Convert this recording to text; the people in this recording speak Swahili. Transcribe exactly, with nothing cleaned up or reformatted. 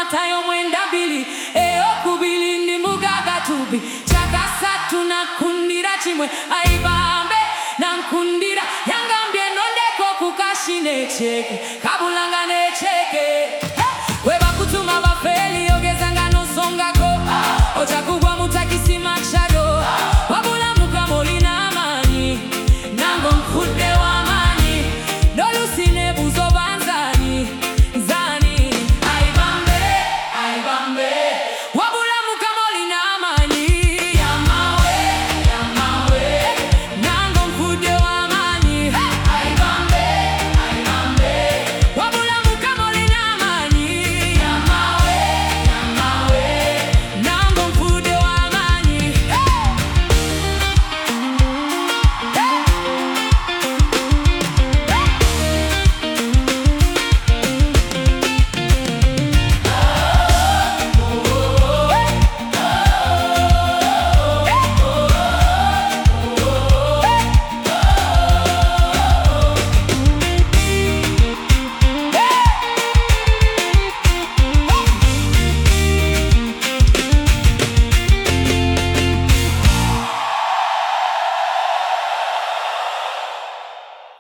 matayo mwenda bili eo kubili ndi mugaga tubi chakasatu na kundira chimwe aibambe na nkundira yangambye nondeko kukashine cheke.